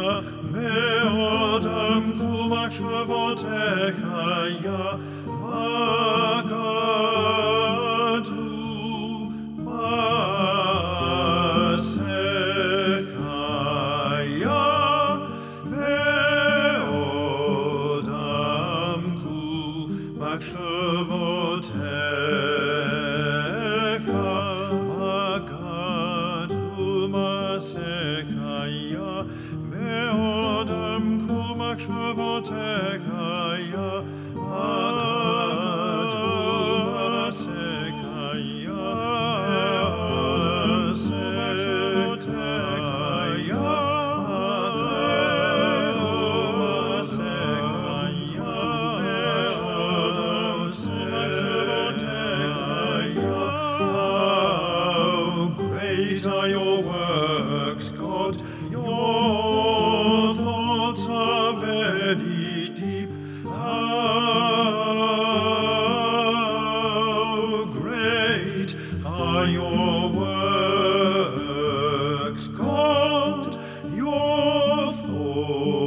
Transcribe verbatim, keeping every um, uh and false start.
meodam cum accevotecaia, magadu, masecaia, meodam cum accevotecaia, magadu, masecaia, meodam cum accevotecaia, magadu, masecaia, great are your works, God, your thoughts are very deep. How great are your works, God, your thoughts